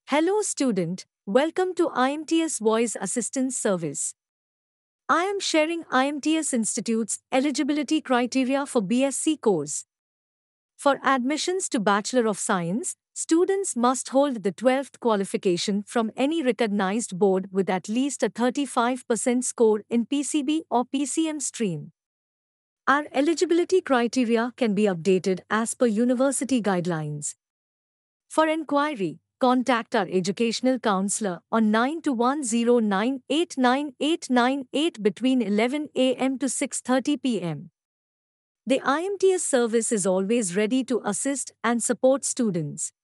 Hello student, welcome to IMTS Voice Assistance Service. I am sharing IMTS Institute's eligibility criteria for BSc course. For admissions to Bachelor of Science, students must hold the 12th qualification from any recognized board with at least a 35% score in PCB or PCM stream. Our eligibility criteria can be updated as per university guidelines. For inquiry, contact our educational counselor on 9210989898 between 11 a.m. to 6:30 p.m. The IMTS service is always ready to assist and support students.